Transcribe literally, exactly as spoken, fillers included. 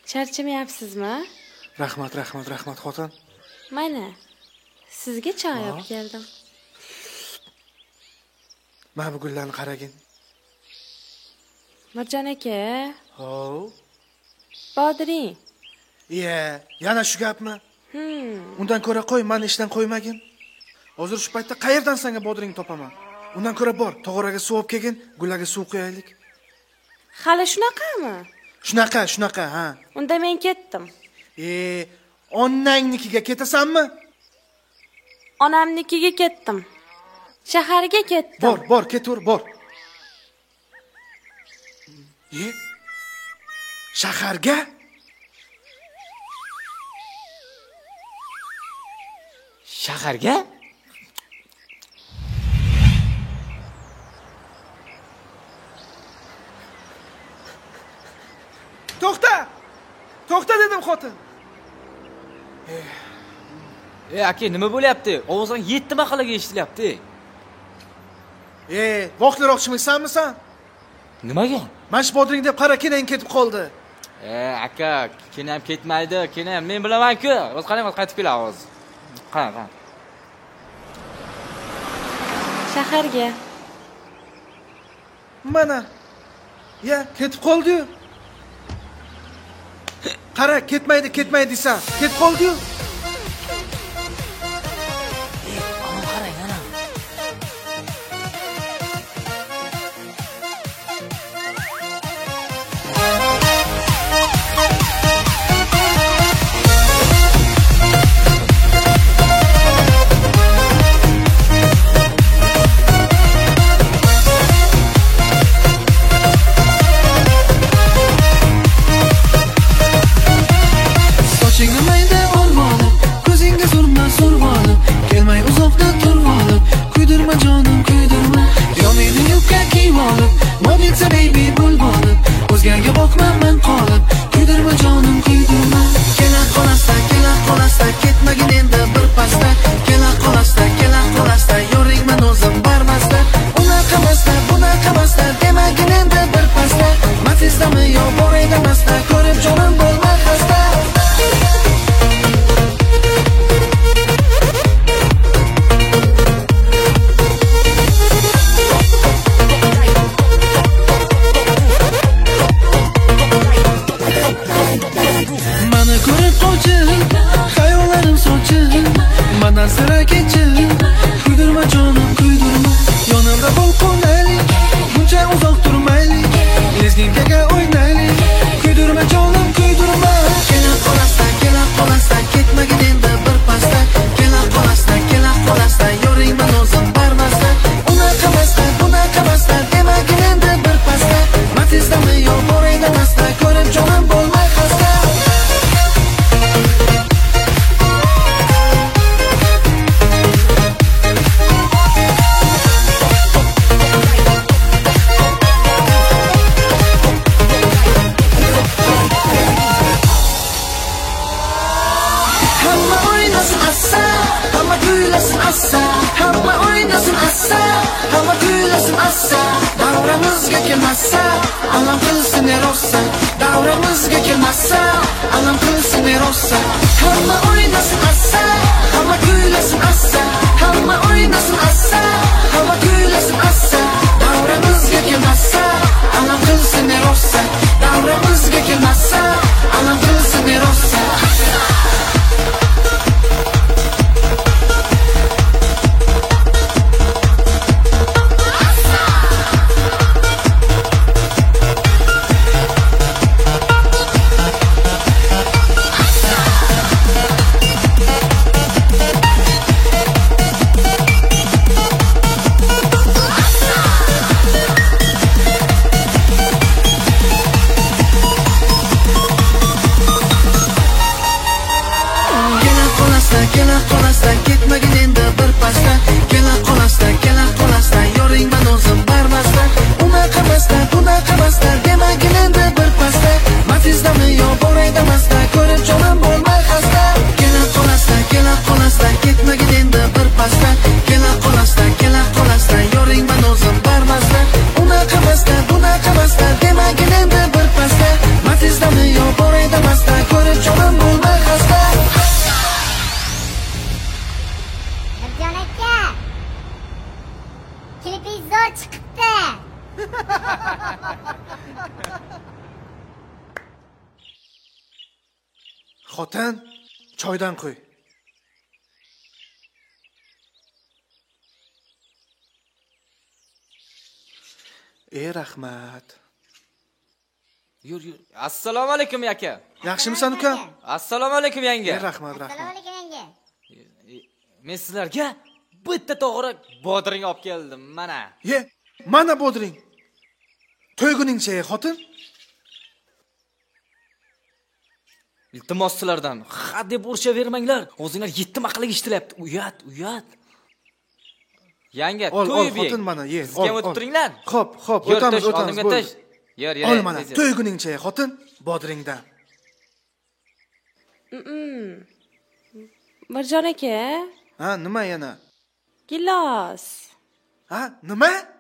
Charchamayapsizmi? Rahmat, rahmat, rahmat xotin. Mana, sizga choy olib keldim. Mana bu gullarni qaragin. Mirjon aka. Hov. Bodiring. Iye, yana shu gapmi? Hmm. Undan ko'ra qo'y, meni ishdan qo'ymagin. Hozir shu paytda qayerdan senga bodiring topaman? Undan ko'ra bor, tog'oraga suv olib kelgin, gullarga suv qo'yaylik. Hali shunaqami? Shunaqa, shunaqa, ha. Unda men ketdim. E, onangnikiga ketasanmi? Onamnikiga ketdim. Shaharga ketdim. Bor, bor, ketaver, bor. E? Shaharga? Shaharga? To'xta! To'xta dedim xotin. E, aka, nima bo'lyapti? Ovozing yetti mahallaga eshitilyapti. E, voqliroqchimisanmi sen? Nimaga? Mana shu bodring deb qara, kenang ketib qoldi. E, aka, kenam ketmaydi, kenam men bilaman-ku. O'z qarang, o'z qaytib keladi hozir. Qara, qara. Shaharga. Mana. Ya, ketib qoldi-yu. Qara, ketmaydi, ketmaydi desan. Ketib qoldi-yu. Ana qarang, ana. Xotin, choydan qo'y. Ey, rahmat. Yur, yur. Assalomu alaykum aka. Yaxshimisan ukam? Assalomu alaykum yanga. Ey, rahmat, rahmat. Assalomu alaykum yanga. Men sizlarga bitta to'g'ri bodring olib keldim, mana. Ye, mana bodring. To'yguningcha, xotin. Iltimos sizlardan, ha deb urishavermanglar. O'zinglar yetti maqlik ishtilyapti. Uyat, uyat. Yanga, Ol, ol, to'yib xotin mana, ye. Siz ham o'tib turinglar. Xo'p, xo'p, Yur, o'tamiz, tush, o'tamiz. oldimga bo'ldi. tush. Yur, yur. Ol mana, to'yguningcha, xotin, bodringdan. Mirjon aka, Ha, nima yana? gilos. Ha, nima?